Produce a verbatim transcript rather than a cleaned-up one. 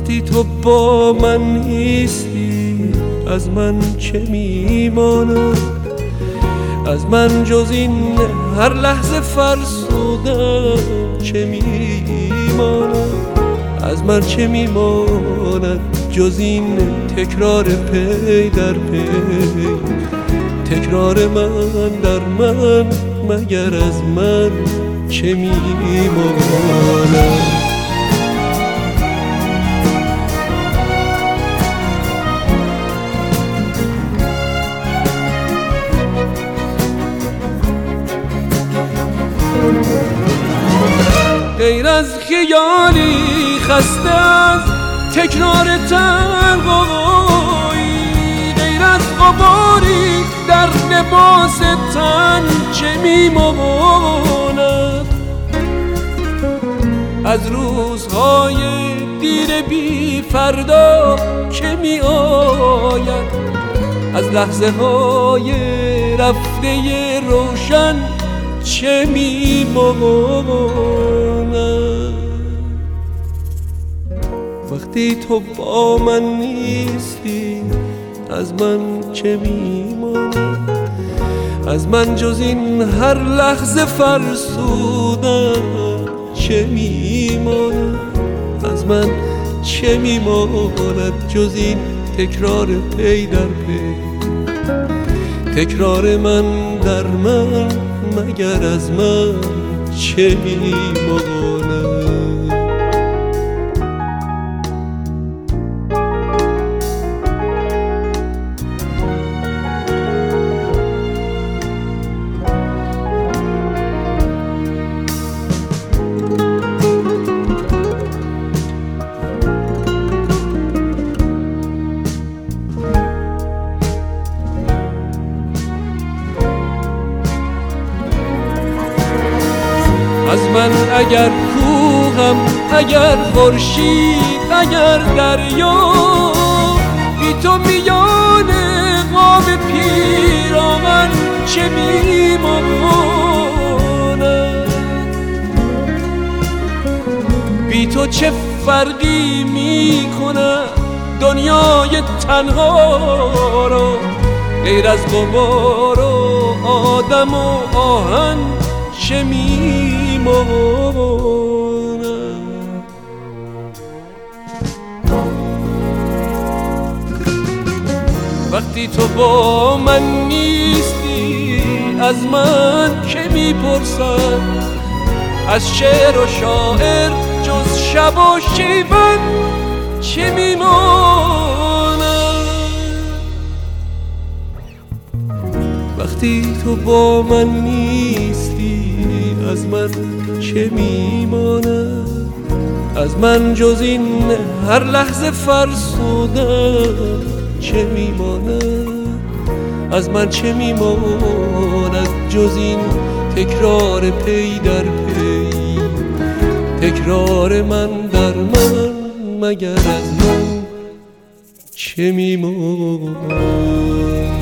وقتی تو با من نیستی از من چه میماند؟ از من جز این هر لحظه فرسودن چه میماند؟ از من چه میماند جز این تکرار پی در پی؟ تکرار من در من مگر از من چه میماند؟ غیر از خیالی خسته از تکرار تنهایی، غیر از غباری در لباس تن چه میماند؟ از روزهای دیر بی فردا که می آید، از لحظه های رفته روشن چه میماند؟ وقتی تو با من نیستی از من چه میماند؟ از من جز این هر لحظه فرسودن چه میماند؟ از من چه میماند جز این تکرار پی در پی؟ تکرار من در من مگر از من چه میماند؟ از من اگر کوهم، اگر خورشید، اگر دریا، بی تو میان قاب پیراهن چه میماند؟ بی تو چه فرقی میکنه دنیای تنها را؟ غیر از غبار و آدم و آهن چه میماند؟ وقتی تو با من نیستی از من که میپرسد؟ از شعر و شاعر جز شب و شیون چه میماند؟ وقتی تو با من نیستی از من چه میماند؟ از من جز این هر لحظه فرسودن چه میماند؟ از من چه میماند جز این تکرار پی در پی؟ تکرار من در من مگر از من چه میماند؟